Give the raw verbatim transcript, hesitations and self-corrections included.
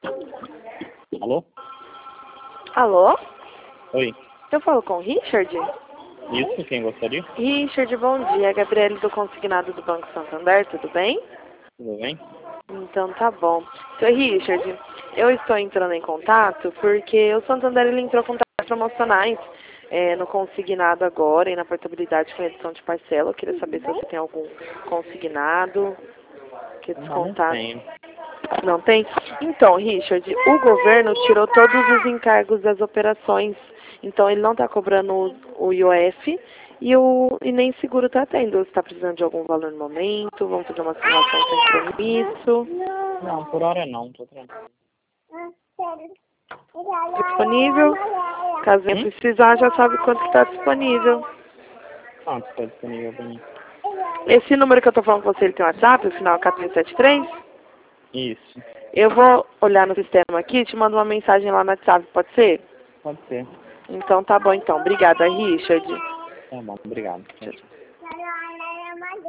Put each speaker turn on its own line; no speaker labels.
Alô?
Alô?
Oi.
Eu falo com o Richard?
Isso, quem gostaria?
Richard, bom dia. Gabriele do Consignado do Banco Santander, tudo bem?
Tudo bem?
Então tá bom. Seu Richard, eu estou entrando em contato porque o Santander ele entrou com taxas promocionais é, no consignado agora e na portabilidade com redução de parcela. Eu queria saber se você tem algum consignado que
Não, não
descontar.
tenho.
Não tem? Então, Richard, o governo tirou todos os encargos das operações. Então, ele não está cobrando o, o I O F e, o, e nem seguro está tendo. Você está precisando de algum valor no momento? Vamos fazer uma simulação sem compromisso.
Não, por hora não, tô tranquilo.
Disponível? Caso venha
Hum?
precisar, já sabe quanto está disponível.
Quanto está disponível para mim?
Esse número que eu estou falando com você, ele tem WhatsApp, o final é quatro sete três?
Isso,
Eu vou olhar no sistema aqui e te mando uma mensagem lá no WhatsApp, pode ser?
pode ser.
Então tá bom então. Obrigada, Richard.
Tá bom, obrigado.
Tchau, tchau.